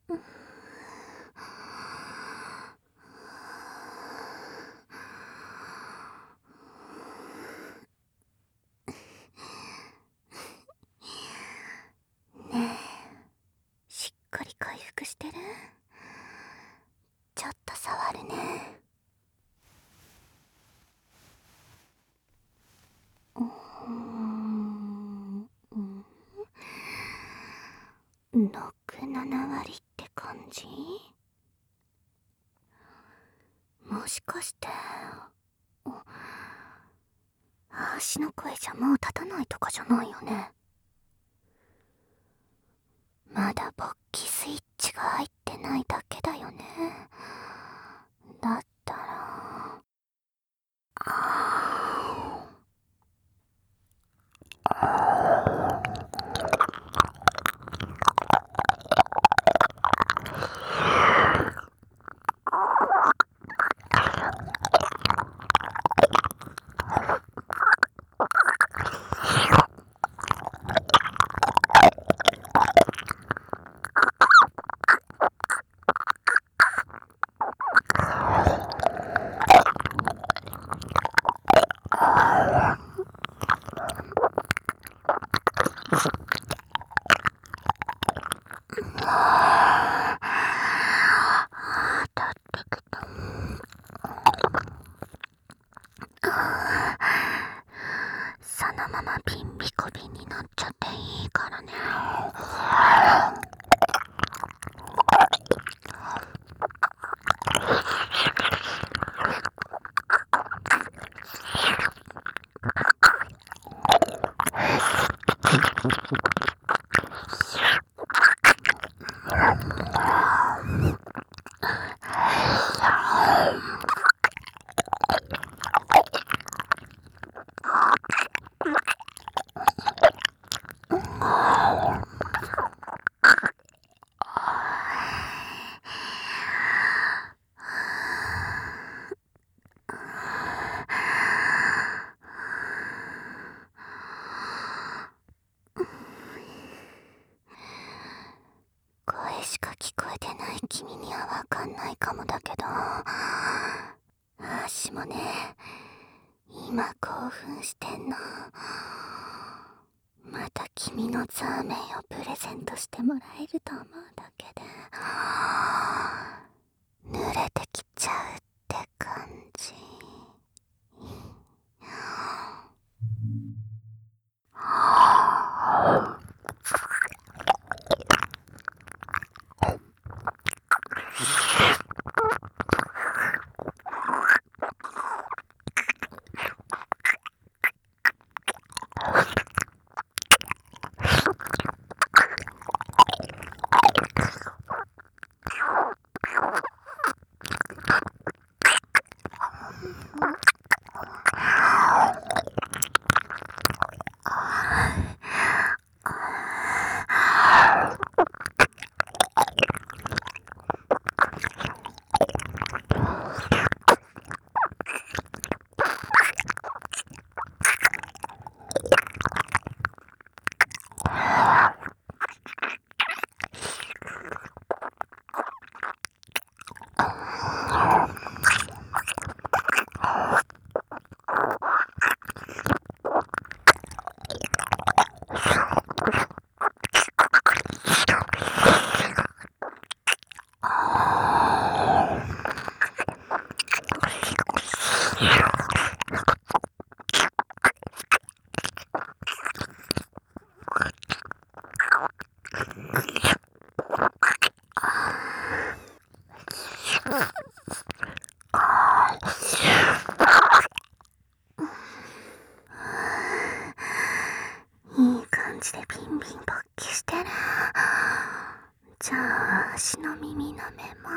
ねえ、しっかり回復してる？ちょっと触るね。6、7割って感じ？もしかして足の声じゃもう立たないとかじゃないよね。まだ勃起スイッチが入ってないだけだよね。だったらそのままビンビコビンになっちゃっていいからね。声しか聞こえてない君にはわかんないかもだけど、足もね、今興奮してんの。また君のザーメンをプレゼントしてもらえると思うだけで濡れてきちゃうって感じ。いい感じでビンビン勃起してる。じゃあ足の耳の目も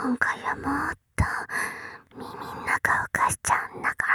今回はもっと耳ん中を貸しちゃうんだから。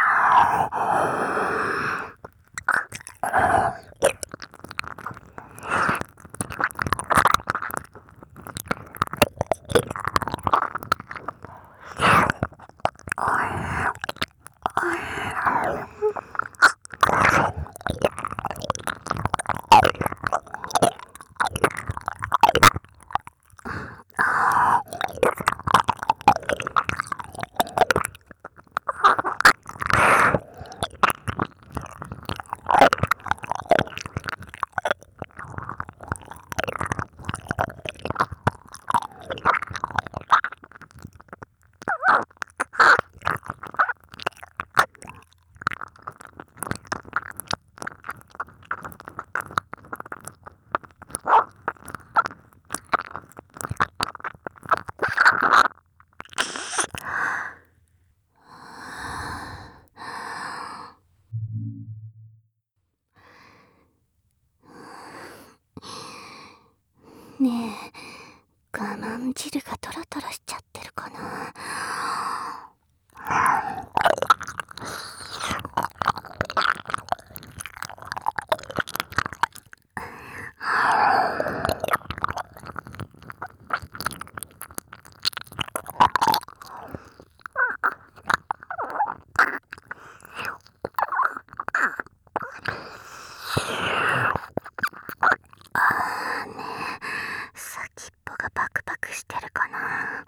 ねえ、我慢汁がトロトロしちゃってるかな。先っぽがパクパクしてるかな。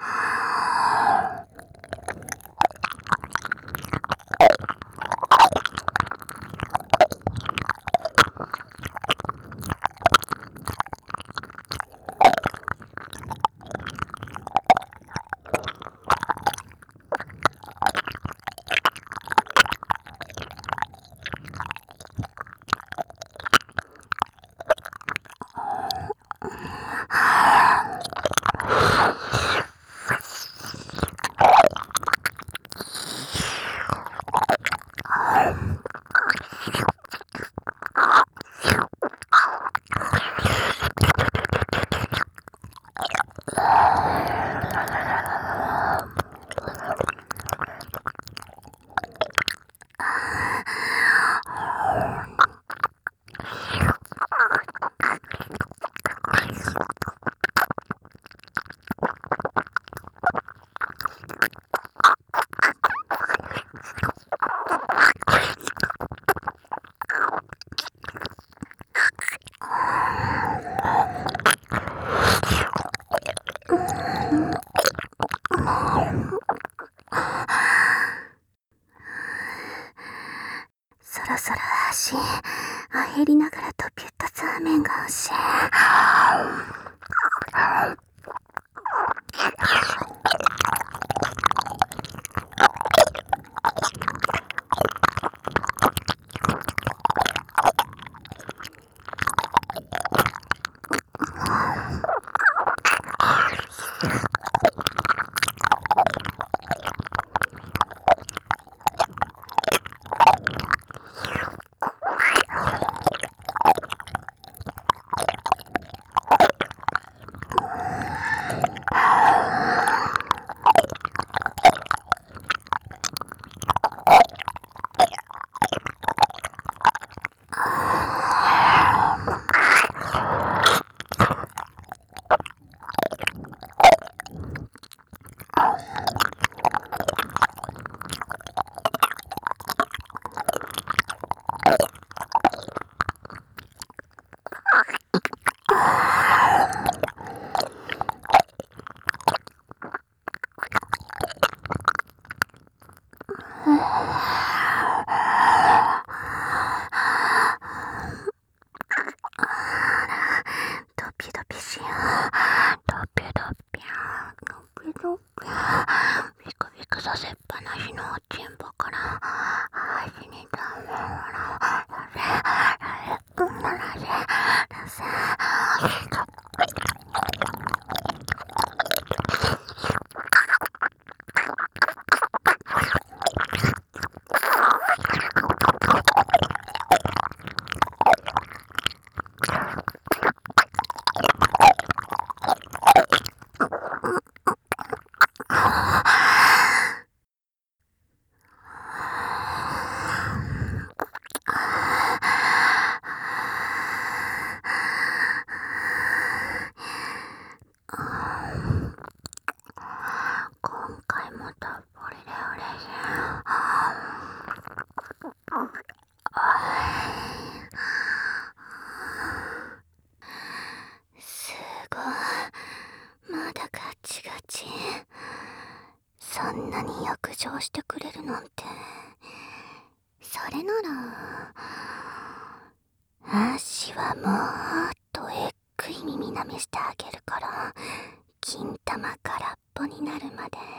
そろそろ足、あへりながら溶けたザーメンが欲しい。ドピドピしよう。ドピドピドピドピビクビクさせっぱなしのおちんぽから足にためらたっぷりで嬉しい。すごい、まだガチガチ。そんなに浴場してくれるなんて。それなら足はもっとえっくい耳なめしてあげるから、金玉空っぽになるまで